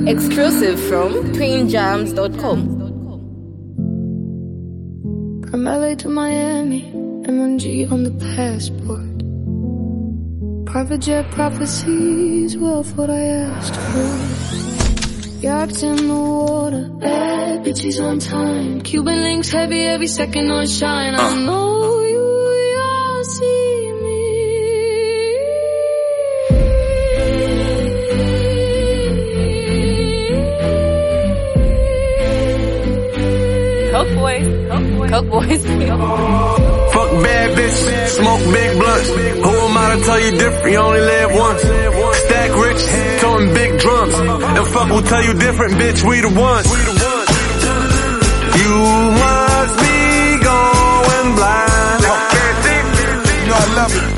Exclusive from queenjams.com. From LA to Miami, MMG on the passport. Private jet prophecies, wealth what I asked for. Yachts in the water, bad bitches on time. Cuban links heavy, every second on shine. I know you all see me. Coke boys. Fuck bad bitch, smoke big blunts. Who am I to tell you different? You only live once. Stack rich, toting big drums. And fuck will tell you different, bitch, we the ones. You must be going blind. You know I love it.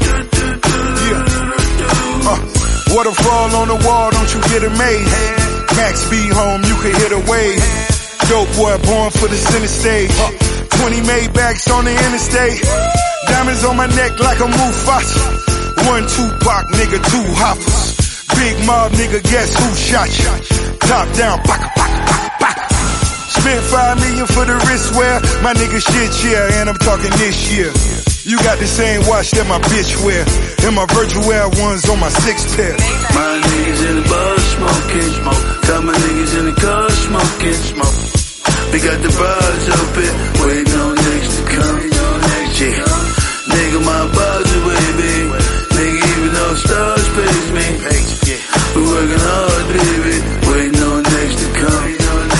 Yeah. Waterfall on the wall, don't you get amazed. Max B home, you can hit a wave. Dope boy born for the center stage. 20 Maybachs on the interstate. Diamonds on my neck like a Mufasa. 1 Tupac, nigga, 2 hoppers. Big mob, nigga, guess who shot you? Top down, paka, paka, paka, paka. Spent 5 million for the wristwear. My nigga shit, yeah, and I'm talking this year. You got the same watch that my bitch wear. And my Virgil Air ones on my 6 pair. My niggas in the bus smoking, smoke. Got my niggas in the car smoking, smoke. We got the bars open, waiting on next to come. Yeah. Nigga, my bars are baby. Nigga, even though stars pays me. We working hard, baby. Waiting on next to come.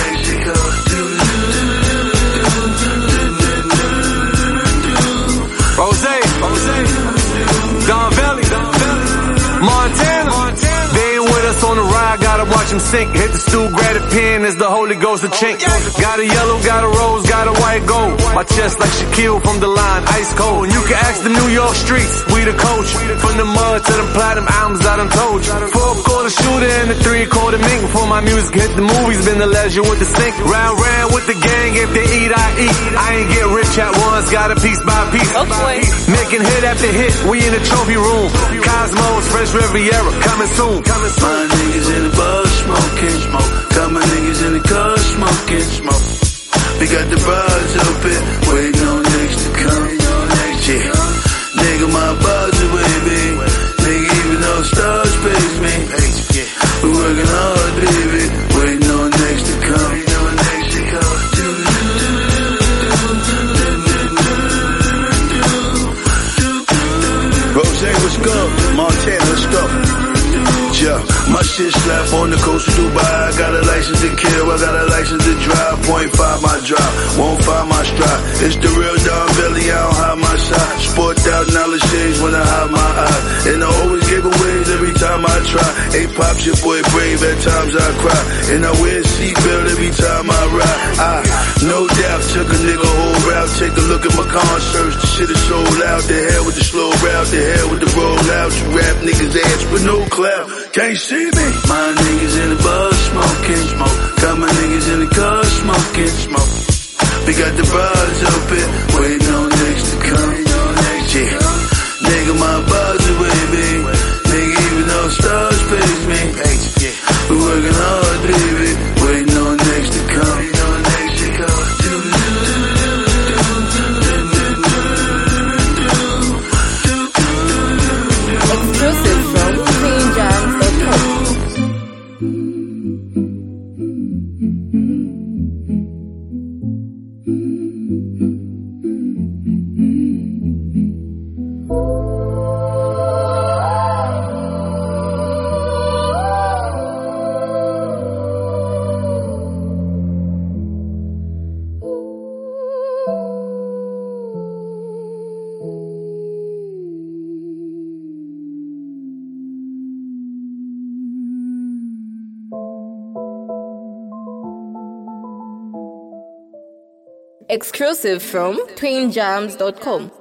Rose, Don Valley, Montana. They ain't with us on the ride, gotta watch them sink. Hit the stool, grab a pen as the Holy Ghost a chink. Got a yellow, got a rose, got a white gold. My chest like Shaquille from the line, ice cold. And you can ask the New York streets, we the coach. From the mud to the platinum albums I done told you. 4-quarter shooter and the 3-quarter mink. Before my music hit the movies, been the leisure with the sink. Round with the gang, if they eat, I eat. I ain't get rich at once, got a piece by piece. Making hit after hit, we in the trophy room. Cosmos, Fresh Riviera, coming soon. My niggas in the bus smoking, smoke. Got my niggas in the car smoking, smoke. We got the bars open, waiting on next to come. Yeah. Nigga, my bars are baby. Nigga, even though stars pays me. We working hard, baby. Waiting on next to come. Rose, what's good? Montana, let's go. Yeah, my shit slap on the coast of Dubai. I got a license to kill, I got a license to drive. 0.5 my drive, 1.5 my stride. It's the real Don Valley, I don't hide my side. Sport out knowledge change when I hide my eye. And I always give aways every time I try. Hey, pops, your boy brave, at times I cry. And I wear a seatbelt every time I ride. No doubt, took a nigga whole route. Take a look at my concerts, the shit is so loud. The hell with the slow route, the hell with the rollout. You rap niggas ass with no clout. Can't see me. My niggas in the bus smoking, smoke. Got my niggas in the car smoking, smoke. We got the bars open, waiting on next to come. Yeah. Nigga, my bars are baby. Nigga, even though stars pays me. We working hard, baby. Waiting on next to come. Exclusive from queenjams.com. Exclusive from queenjams.com.